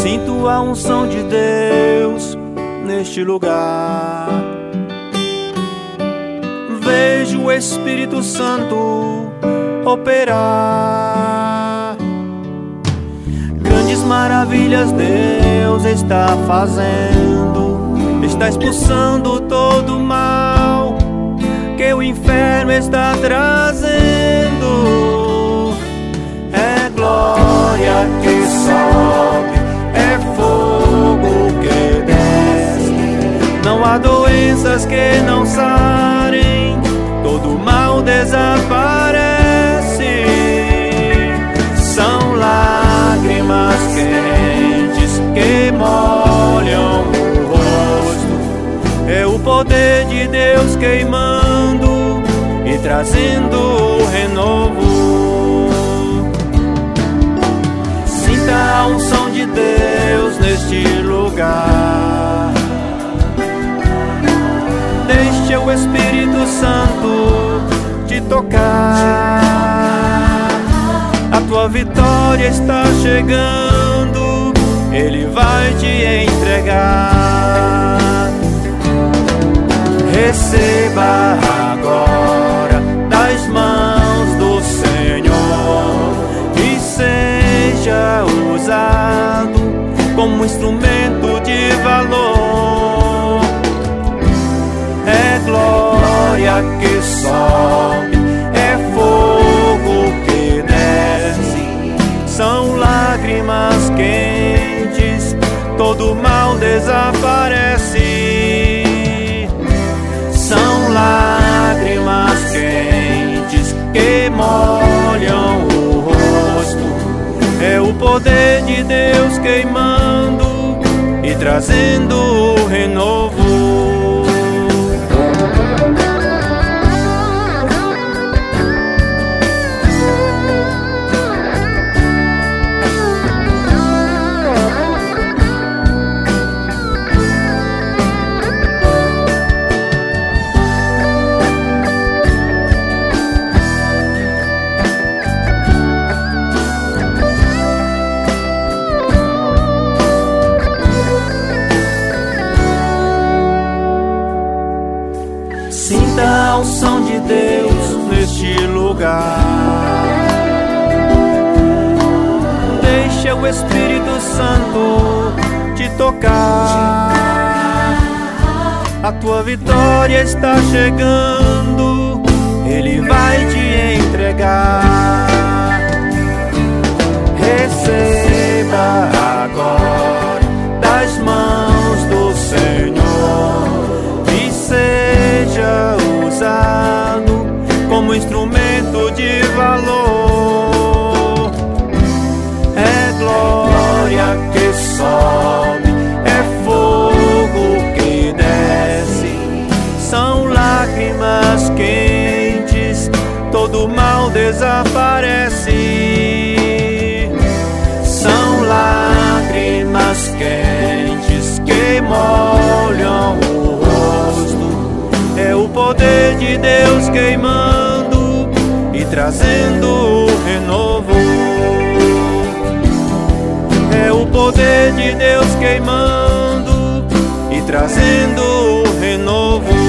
Sinto a unção de Deus neste lugar. Vejo o Espírito Santo operar. Grandes maravilhas Deus está fazendo. Está expulsando todo o mal que o inferno está trazendo. É glória que sobe, é fogo que desce. Não há doenças que não sarem, todo mal desaparece. São lágrimas quentes que molham o rosto. É o poder de Deus queimando e trazendo o renovo. Sinta a unção de Deus neste lugar. Deixe o Espírito Santo te tocar. A tua vitória está chegando, Ele vai te entregar. Receba agora das mãos do Senhor e seja usado como instrumento de valor. É glória que sobe, é fogo que desce. São lágrimas quentes, todo mal desaparece. São lágrimas quentes que molham o rosto. É o poder de Deus queimando e trazendo o renovo. Sinta a unção de Deus neste lugar. Deixa o Espírito Santo te tocar. A tua vitória está chegando, Ele vai te entregar. Receba agora das mãos do Senhor e seja usado como instrumento de valor. É glória que sobe, é fogo que desce. São lágrimas quentes, todo mal desaparece. São lágrimas quentes que molham o rosto. É o poder de Deus queimando e trazendo o renovo. É o poder de Deus queimando e trazendo o renovo.